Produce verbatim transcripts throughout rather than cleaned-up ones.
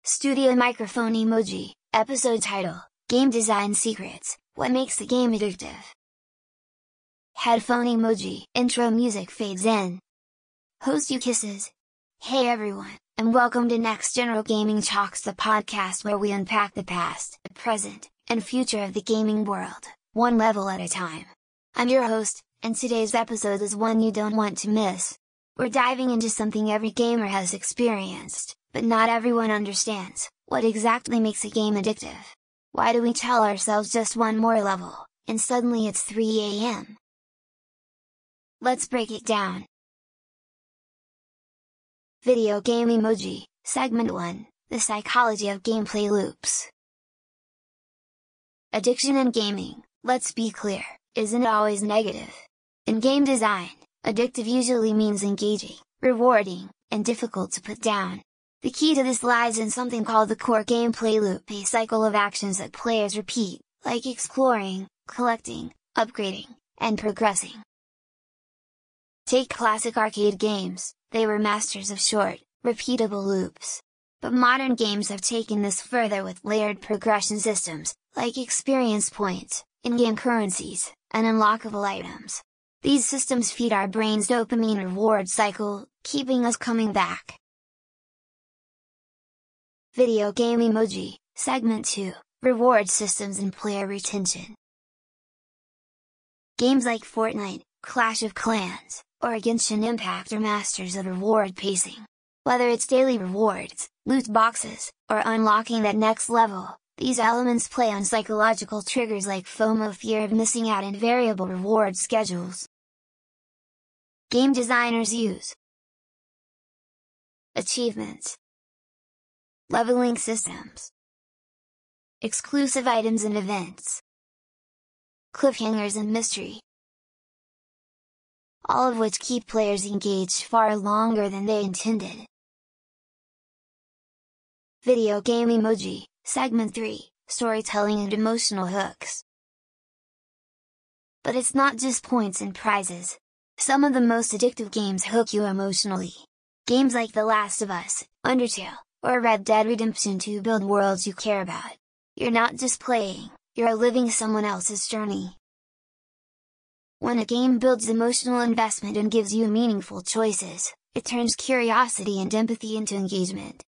Studio Microphone Emoji, Episode Title, Game Design Secrets, What Makes the Game Addictive? Headphone Emoji, Intro Music fades in. Host you kisses. Hey everyone, and welcome to Next General Gaming Talks, the podcast where we unpack the past, the present, and future of the gaming world, one level at a time. I'm your host, and today's episode is one you don't want to miss. We're diving into something every gamer has experienced, but not everyone understands: what exactly makes a game addictive? Why do we tell ourselves just one more level, and suddenly it's three A M? Let's break it down. Video Game Emoji, Segment one, The Psychology of Gameplay Loops. Addiction in gaming, let's be clear, isn't always negative. In game design, addictive usually means engaging, rewarding, and difficult to put down. The key to this lies in something called the core gameplay loop, a cycle of actions that players repeat, like exploring, collecting, upgrading, and progressing. Take classic arcade games, they were masters of short, repeatable loops. But modern games have taken this further with layered progression systems, like experience points, in-game currencies, and unlockable items. These systems feed our brain's dopamine reward cycle, keeping us coming back. Video Game Emoji, Segment two, Reward Systems and Player Retention. Games like Fortnite, Clash of Clans, or Genshin Impact are masters of reward pacing. Whether it's daily rewards, loot boxes, or unlocking that next level, these elements play on psychological triggers like FOMO, fear of missing out, and variable reward schedules. Game designers use achievements, leveling systems, exclusive items and events, cliffhangers and mystery, all of which keep players engaged far longer than they intended. Video Game Emoji, Segment three, Storytelling and Emotional Hooks. But it's not just points and prizes. Some of the most addictive games hook you emotionally. Games like The Last of Us, Undertale, or Red Dead Redemption two build worlds you care about. You're not just playing, you're living someone else's journey. When a game builds emotional investment and gives you meaningful choices, it turns curiosity and empathy into engagement.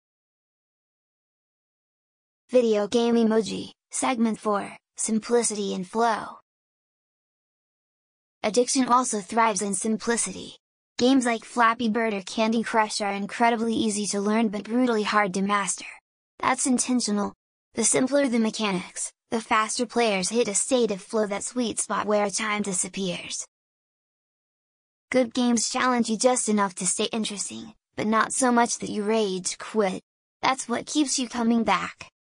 Video Game Emoji, Segment four, Simplicity and Flow. Addiction also thrives in simplicity. Games like Flappy Bird or Candy Crush are incredibly easy to learn but brutally hard to master. That's intentional. The simpler the mechanics, the faster players hit a state of flow, that sweet spot where time disappears. Good games challenge you just enough to stay interesting, but not so much that you rage quit. That's what keeps you coming back.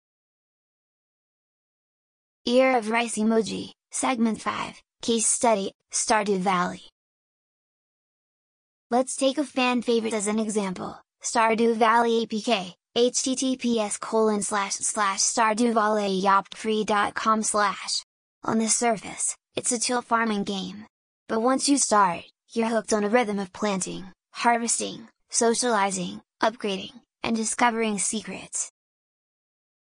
Ear of Rice Emoji, Segment five, Case Study, Stardew Valley. Let's take a fan favorite as an example, Stardew Valley A P K, https colon slash slash stardewvalley.yoptfree.com slash. On the surface, it's a chill farming game. But once you start, you're hooked on a rhythm of planting, harvesting, socializing, upgrading, and discovering secrets.